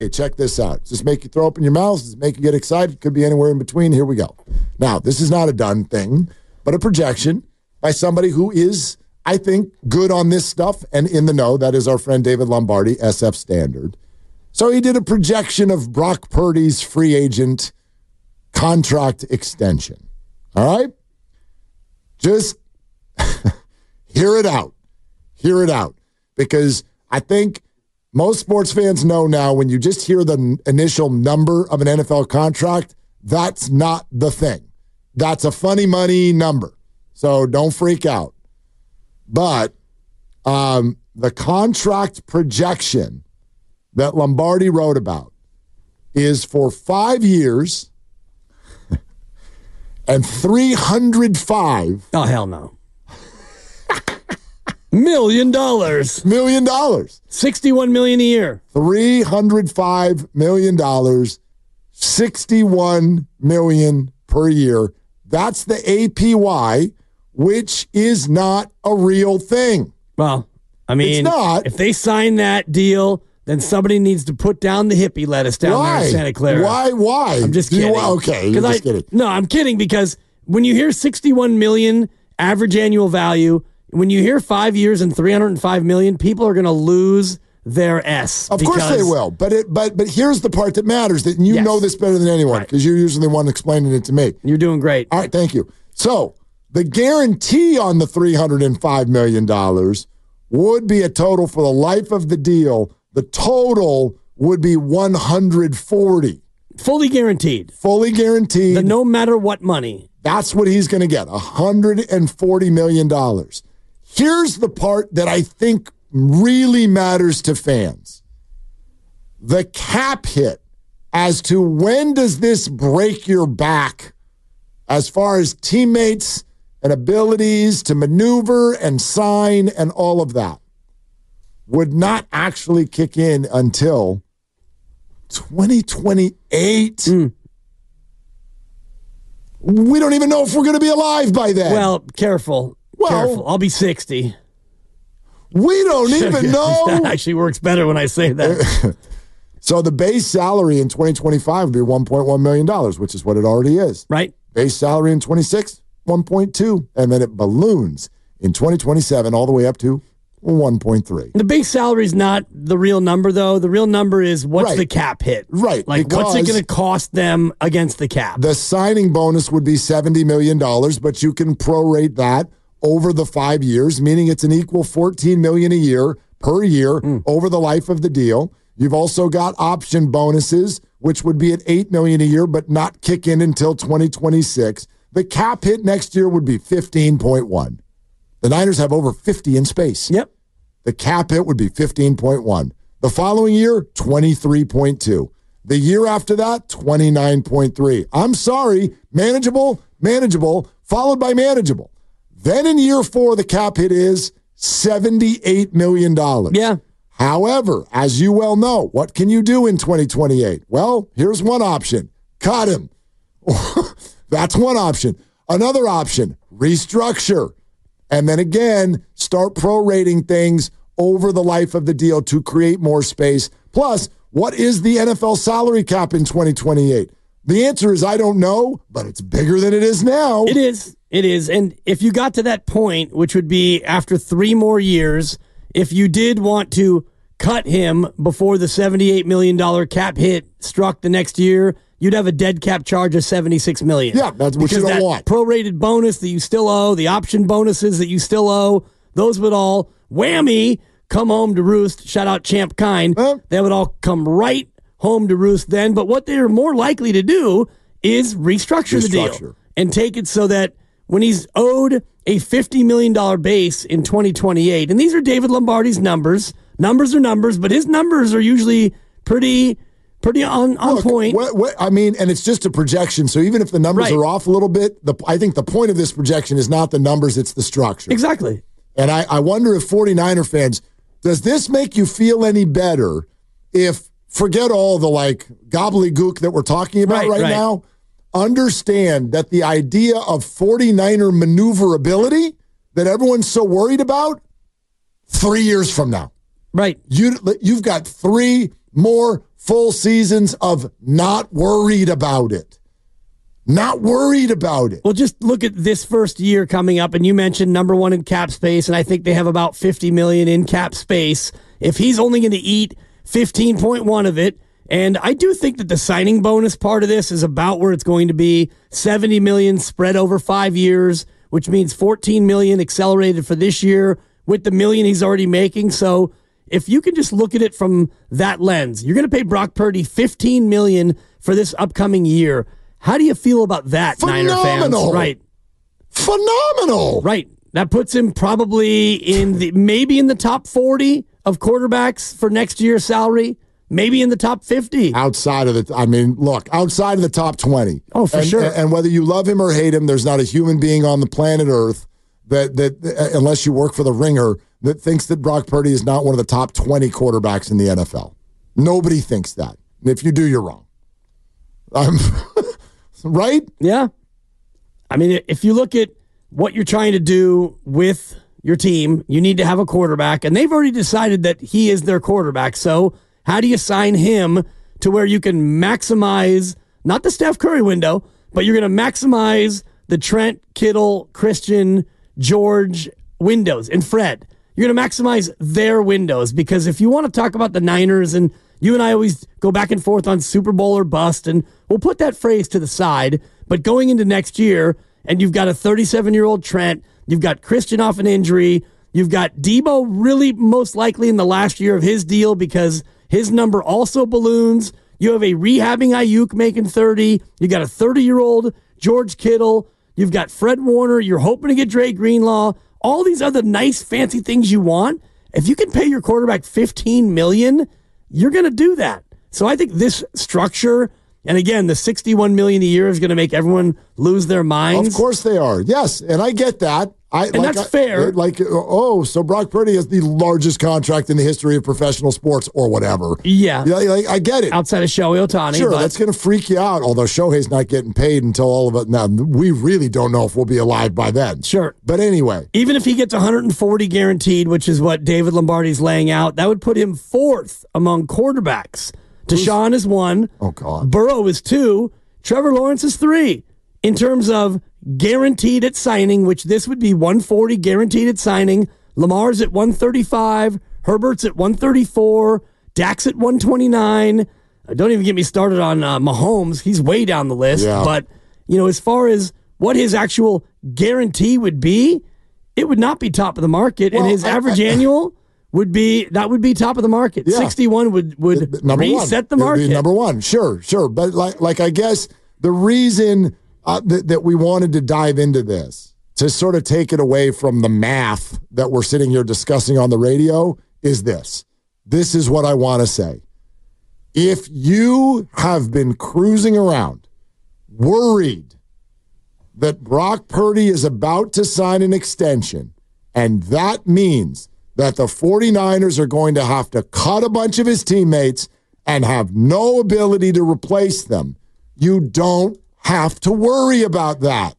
okay, check this out. Does this make you throw open your mouth? Does it make you get excited? Could be anywhere in between. Here we go. Now, this is not a done thing, but a projection by somebody who is, I think, good on this stuff and in the know. That is our friend David Lombardi, SF Standard. So he did a projection of Brock Purdy's free agent contract extension. All right? Just hear it out. Hear it out. Because I think most sports fans know now when you just hear the initial number of an NFL contract, that's not the thing. That's a funny money number. So don't freak out. But the contract projection that Lombardi wrote about is for 5 years and 305. Oh, hell no. $1 million. $1 million. $61 million a year. $305 million, $61 million per year. That's the APY, which is not a real thing. Well, I mean, it's not. If they sign that deal, then somebody needs to put down the hippie lettuce down there in Santa Clara. Why? I'm just kidding. Okay, you're just kidding. No, I'm kidding because when you hear $61 million average annual value, when you hear 5 years and $305 million, people are going to lose their S. Of course they will. But here's the part that matters, that you know this better than anyone because you're usually the one explaining it to me. You're doing great. All right, thank you. So the guarantee on the $305 million would be a total for the life of the deal. The total would be $140. Fully guaranteed. Fully guaranteed. The no matter what money. That's what he's going to get, $140 million. Here's the part that I think really matters to fans. The cap hit as to when does this break your back as far as teammates and abilities to maneuver and sign and all of that would not actually kick in until 2028. We don't even know if we're going to be alive by then. Well, careful. I'll be 60. We don't even know. That actually works better when I say that. So the base salary in 2025 would be $1.1 million, which is what it already is. Right. Base salary in 26, 1.2. And then it balloons in 2027 all the way up to 1.3. The base salary is not the real number, though. The real number is what's the cap hit. Right. Like, what's it going to cost them against the cap? The signing bonus would be $70 million, but you can prorate that over the 5 years, meaning it's an equal $14 million a year per year over the life of the deal. You've also got option bonuses, which would be at $8 million a year, but not kick in until 2026. The cap hit next year would be 15.1. The Niners have over 50 in space. Yep. The cap hit would be 15.1. The following year, 23.2. The year after that, 29.3. I'm sorry, manageable, followed by manageable. Then in year 4, the cap hit is $78 million. Yeah. However, as you well know, what can you do in 2028? Well, here's one option. Cut him. That's one option. Another option, restructure. And then again, start prorating things over the life of the deal to create more space. Plus, what is the NFL salary cap in 2028? The answer is I don't know, but it's bigger than it is now. It is. It is. And if you got to that point, which would be after 3 more years, if you did want to cut him before the $78 million cap hit struck the next year, you'd have a dead cap charge of $76 million. Yeah, that's what you don't want. Prorated bonus that you still owe, the option bonuses that you still owe, those would all whammy come home to roost. Shout out Champ Kind. They would all come right home to roost then. But what they're more likely to do is restructure the deal and take it so that when he's owed a $50 million base in 2028, and these are David Lombardi's numbers. Numbers are numbers, but his numbers are usually pretty on point. I mean, and it's just a projection, so even if the numbers are off a little bit, I think the point of this projection is not the numbers, it's the structure. Exactly. And I wonder if 49er fans, does this make you feel any better if, forget all the gobbledygook that we're talking about right now, understand that the idea of 49er maneuverability that everyone's so worried about, 3 years from now. Right. You've got 3 more full seasons of not worried about it. Not worried about it. Well, just look at this first year coming up, and you mentioned number one in cap space, and I think they have about $50 million in cap space. If he's only going to eat 15.1 of it, and I do think that the signing bonus part of this is about where it's going to be, $70 million spread over 5 years, which means $14 million accelerated for this year with the $1 million he's already making. So if you can just look at it from that lens, you're going to pay Brock Purdy $15 million for this upcoming year. How do you feel about that, Phenomenal. Niner fans? Right. Phenomenal. Right. That puts him probably maybe in the top 40 of quarterbacks for next year's salary, maybe in the top 50. Outside of the top 20. Oh, for sure. And whether you love him or hate him, there's not a human being on the planet Earth that unless you work for the Ringer, that thinks that Brock Purdy is not one of the top 20 quarterbacks in the NFL. Nobody thinks that. And if you do, you're wrong. Right? Yeah. I mean, if you look at what you're trying to do with your team, you need to have a quarterback, and they've already decided that he is their quarterback. So how do you sign him to where you can maximize, not the Steph Curry window, but you're going to maximize the Trent, Kittle, Christian, George windows, and Fred. You're going to maximize their windows, because if you want to talk about the Niners, and you and I always go back and forth on Super Bowl or bust, and we'll put that phrase to the side, but going into next year, and you've got a 37-year-old Trent, you've got Christian off an injury, you've got Debo really most likely in the last year of his deal because his number also balloons. You have a rehabbing Ayuk making 30. You got a 30-year-old George Kittle. You've got Fred Warner. You're hoping to get Dre Greenlaw. All these other nice, fancy things you want. If you can pay your quarterback $15 million, you're going to do that. So I think this structure, and again, the $61 million a year is going to make everyone lose their minds. Of course they are. Yes, and I get that. That's fair. So Brock Purdy has the largest contract in the history of professional sports or whatever. Yeah. I get it. Outside of Shohei Ohtani. Sure, that's going to freak you out, although Shohei's not getting paid until all of it. Now, we really don't know if we'll be alive by then. Sure. But anyway. Even if he gets 140 guaranteed, which is what David Lombardi's laying out, that would put him fourth among quarterbacks. Deshaun is 1. Oh, God. Burrow is 2. Trevor Lawrence is 3. In terms of guaranteed at signing, which this would be 140 guaranteed at signing. Lamar's at 135. Herbert's at 134. Dak's at 129. Don't even get me started on Mahomes. He's way down the list. Yeah. But, as far as what his actual guarantee would be, it would not be top of the market. Well, and his average annual would be top of the market. Yeah. 61 would reset the market. Number one. Sure. But like I guess the reason that we wanted to dive into this, to sort of take it away from the math that we're sitting here discussing on the radio, is this. This is what I want to say. If you have been cruising around worried that Brock Purdy is about to sign an extension, and that means that the 49ers are going to have to cut a bunch of his teammates and have no ability to replace them, you don't have to worry about that.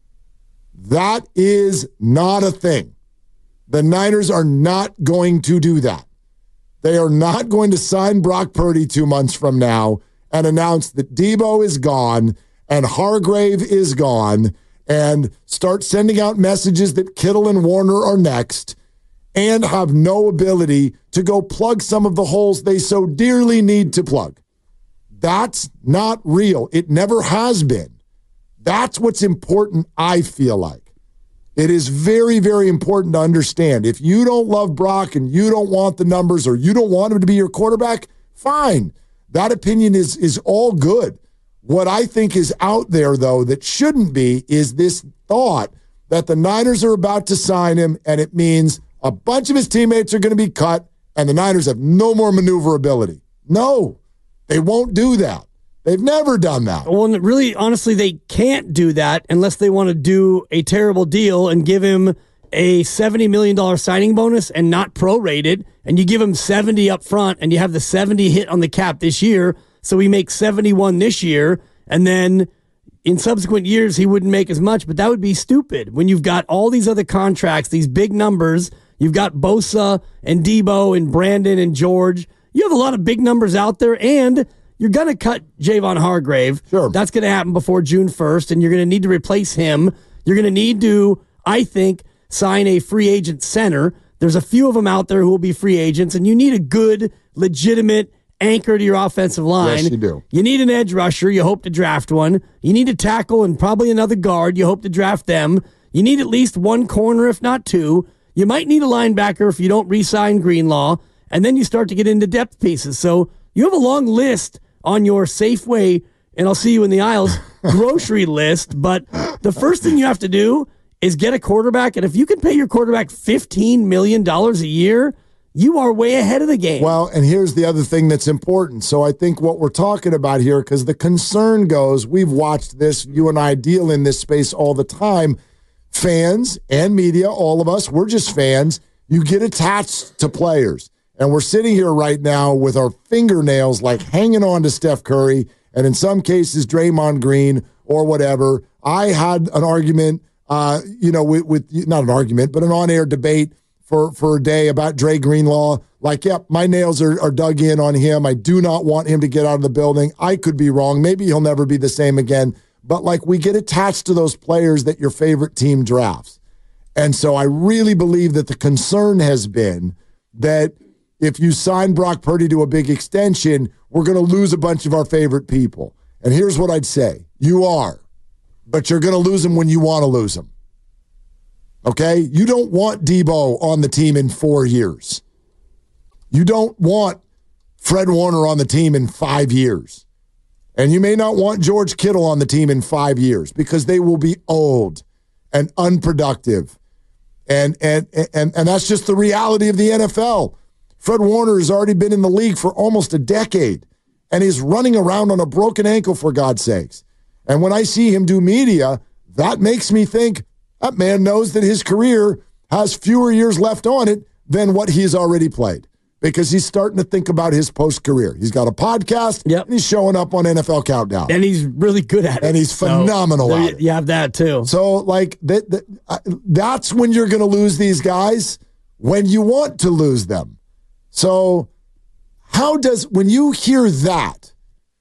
That is not a thing. The Niners are not going to do that. They are not going to sign Brock Purdy 2 months from now and announce that Debo is gone and Hargrave is gone and start sending out messages that Kittle and Warner are next and have no ability to go plug some of the holes they so dearly need to plug. That's not real. It never has been. That's what's important, I feel like. It is very, very important to understand. If you don't love Brock and you don't want the numbers or you don't want him to be your quarterback, fine. That opinion is all good. What I think is out there, though, that shouldn't be is this thought that the Niners are about to sign him and it means a bunch of his teammates are going to be cut and the Niners have no more maneuverability. No. They won't do that. They've never done that. Well, and really, honestly, they can't do that unless they want to do a terrible deal and give him a $70 million signing bonus and not prorated, and you give him 70 up front, and you have the 70 hit on the cap this year, so he makes 71 this year, and then in subsequent years, he wouldn't make as much, but that would be stupid. When you've got all these other contracts, these big numbers, you've got Bosa and Debo and Brandon and George, you have a lot of big numbers out there, and you're going to cut Javon Hargrave. Sure. That's going to happen before June 1st, and you're going to need to replace him. You're going to need to, I think, sign a free agent center. There's a few of them out there who will be free agents, and you need a good, legitimate anchor to your offensive line. Yes, you do. You need an edge rusher. You hope to draft one. You need a tackle and probably another guard. You hope to draft them. You need at least one corner, if not two. You might need a linebacker if you don't re-sign Greenlaw, and then you start to get into depth pieces. So you have a long list on your Safeway, and I'll see you in the aisles, grocery list. But the first thing you have to do is get a quarterback, and if you can pay your quarterback $15 million a year, you are way ahead of the game. Well, and here's the other thing that's important. So I think what we're talking about here, because the concern goes, we've watched this, you and I deal in this space all the time, fans and media, all of us, we're just fans. You get attached to players. And we're sitting here right now with our fingernails like hanging on to Steph Curry, and in some cases, Draymond Green or whatever. I had an argument, with not an argument, but an on-air debate for a day about Dre Greenlaw. Like, yep, my nails are dug in on him. I do not want him to get out of the building. I could be wrong. Maybe he'll never be the same again. But, like, we get attached to those players that your favorite team drafts. And so I really believe that the concern has been that if you sign Brock Purdy to a big extension, we're going to lose a bunch of our favorite people. And here's what I'd say. You are. But you're going to lose them when you want to lose them. Okay? You don't want Debo on the team in 4 years. You don't want Fred Warner on the team in 5 years. And you may not want George Kittle on the team in 5 years because they will be old and unproductive. And that's just the reality of the NFL. Fred Warner has already been in the league for almost a decade, and he's running around on a broken ankle, for God's sakes. And when I see him do media, that makes me think that man knows that his career has fewer years left on it than what he's already played, because he's starting to think about his post-career. He's got a podcast, and he's showing up on NFL Countdown. And he's really good at it. And he's phenomenal at it. You have that, too. So, like, that's when you're going to lose these guys, when you want to lose them. So when you hear that,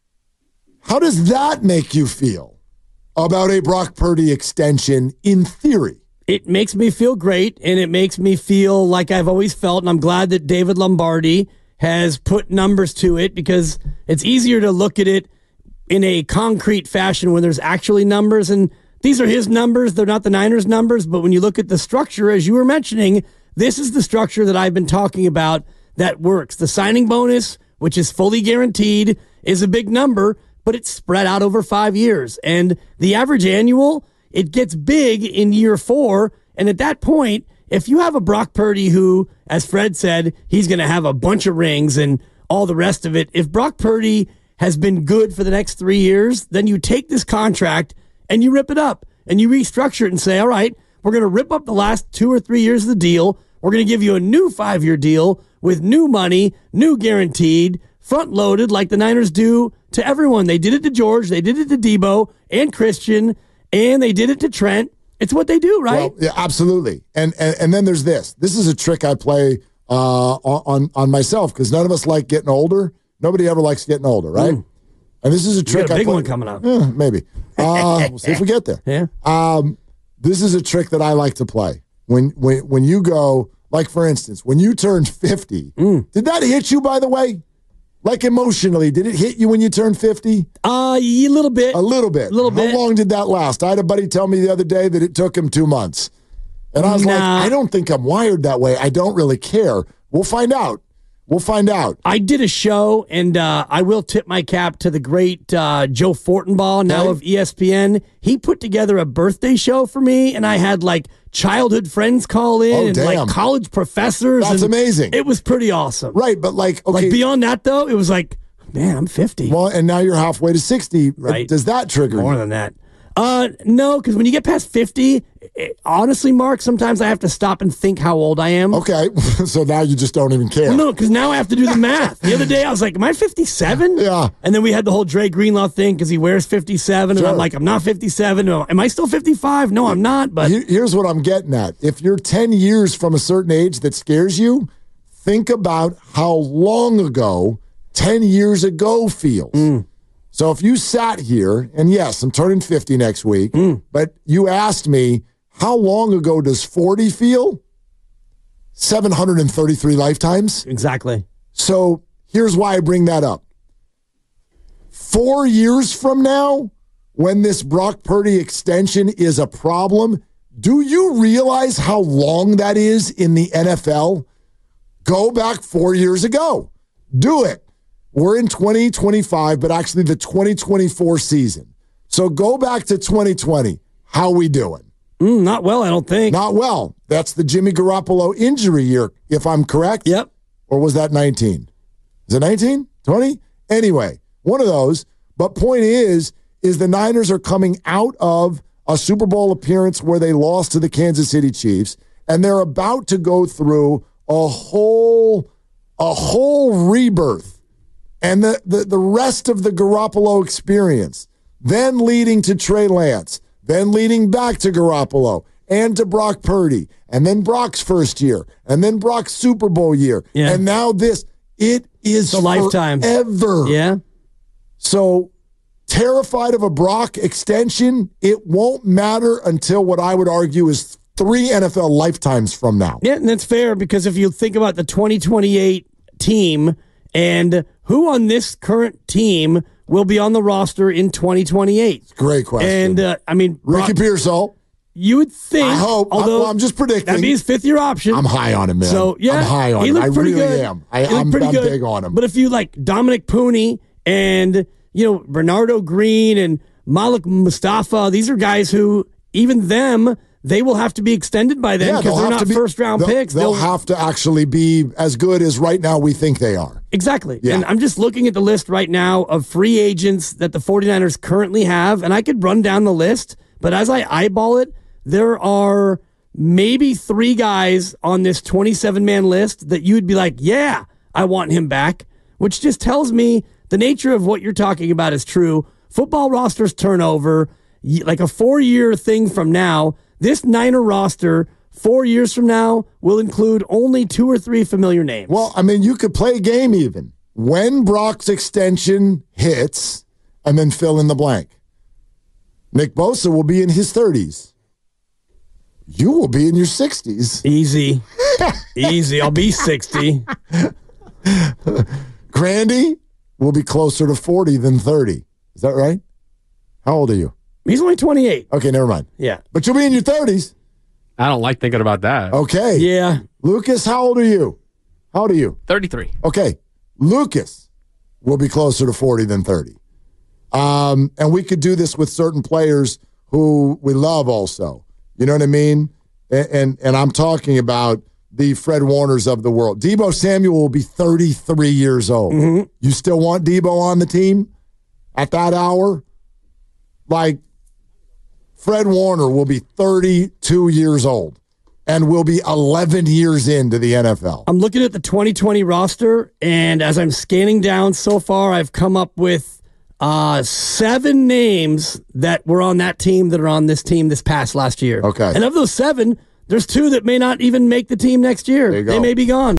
how does that make you feel about a Brock Purdy extension in theory? It makes me feel great, and it makes me feel like I've always felt, and I'm glad that David Lombardi has put numbers to it, because it's easier to look at it in a concrete fashion when there's actually numbers, and these are his numbers. They're not the Niners' numbers, but when you look at the structure, as you were mentioning, this is the structure that I've been talking about that works. The signing bonus, which is fully guaranteed, is a big number, but it's spread out over 5 years. And the average annual, it gets big in year 4. And at that point, if you have a Brock Purdy who, as Fred said, he's going to have a bunch of rings and all the rest of it, if Brock Purdy has been good for the next 3 years, then you take this contract and you rip it up and you restructure it and say, all right, we're going to rip up the last 2 or 3 years of the deal. We're going to give you a new 5-year deal with new money, new guaranteed, front-loaded like the Niners do to everyone. They did it to George, they did it to Debo and Christian, and they did it to Trent. It's what they do, right? Well, yeah, absolutely. And then there's this. This is a trick I play on myself, because none of us like getting older. Nobody ever likes getting older, right? And this is a trick. You got a big one coming up. Maybe. We'll see if we get there. Yeah. This is a trick that I like to play. When you go, like, for instance, when you turned 50, did that hit you, by the way? Like, emotionally, did it hit you when you turned 50? A little bit. A little bit. How long did that last? I had a buddy tell me the other day that it took him 2 months. And I was like, I don't think I'm wired that way. I don't really care. We'll find out. I did a show, and I will tip my cap to the great Joe Fortenbaugh, now of ESPN. He put together a birthday show for me, and I had, like, childhood friends call in like college professors. That's amazing. It was pretty awesome. Right, but like, okay. Like, beyond that, though, it was like, man, I'm 50. Well, and now you're halfway to 60. Right. Does that trigger more you? than that? No, because when you get past 50, honestly, Mark, sometimes I have to stop and think how old I am. Okay, so now you just don't even care. Well, no, because now I have to do the math. The other day, I was like, am I 57? Yeah. And then we had the whole Dre Greenlaw thing because he wears 57, and I'm like, I'm not 57. Am I still 55? No, I'm not. But here's what I'm getting at. If you're 10 years from a certain age that scares you, think about how long ago 10 years ago feels. So if you sat here, and yes, I'm turning 50 next week, but you asked me, how long ago does 40 feel? 733 lifetimes. Exactly. So here's why I bring that up. 4 years from now, when this Brock Purdy extension is a problem, do you realize how long that is in the NFL? Go back 4 years ago. Do it. We're in 2025, but actually the 2024 season. So go back to 2020. How we doing? Not well, I don't think. Not well. That's the Jimmy Garoppolo injury year, if I'm correct. Yep. Or was that 19? Is it 19? 20? Anyway, one of those. But point is the Niners are coming out of a Super Bowl appearance where they lost to the Kansas City Chiefs, and they're about to go through a whole rebirth. And the rest of the Garoppolo experience, then leading to Trey Lance, then leading back to Garoppolo and to Brock Purdy, and then Brock's first year, and then Brock's Super Bowl year, and now this. It is a lifetime. Forever. Yeah. So terrified of a Brock extension, it won't matter until what I would argue is 3 NFL lifetimes from now. Yeah, and that's fair because if you think about the 2028 team and who on this current team will be on the roster in 2028? Great question. And, I mean, Ricky Pearsall. You would think. I hope. Although I'm just predicting. That'd be his 5th-year option. I'm high on him, man. So, yeah. I'm high on him. I really good. am. I'm big on him. But if you like Dominic Pooney and, Bernardo Green and Malik Mustafa, these are guys who, even them, they will have to be extended by then because they're not first-round picks. They'll have to actually be as good as right now we think they are. Exactly. Yeah. And I'm just looking at the list right now of free agents that the 49ers currently have, and I could run down the list, but as I eyeball it, there are maybe 3 guys on this 27-man list that you would be like, yeah, I want him back, which just tells me the nature of what you're talking about is true. Football rosters turn over. Like a 4-year thing from now, this Niner roster 4 years from now will include only 2 or 3 familiar names. Well, I mean, you could play a game even. When Brock's extension hits, and then fill in the blank. Nick Bosa will be in his 30s. You will be in your 60s. Easy. Easy. I'll be 60. Grandy will be closer to 40 than 30. Is that right? How old are you? He's only 28. Okay, never mind. Yeah. But you'll be in your 30s. I don't like thinking about that. Okay. Yeah. Lucas, how old are you? How old are you? 33. Okay. Lucas will be closer to 40 than 30. And we could do this with certain players who we love also. You know what I mean? And I'm talking about the Fred Warners of the world. Deebo Samuel will be 33 years old. Mm-hmm. You still want Deebo on the team at that hour? Like, Fred Warner will be 32 years old and will be 11 years into the NFL. I'm looking at the 2020 roster, and as I'm scanning down so far, I've come up with 7 names that were on that team that are on this team this past last year. Okay. And of those 7, there's 2 that may not even make the team next year. There you go. They may be gone.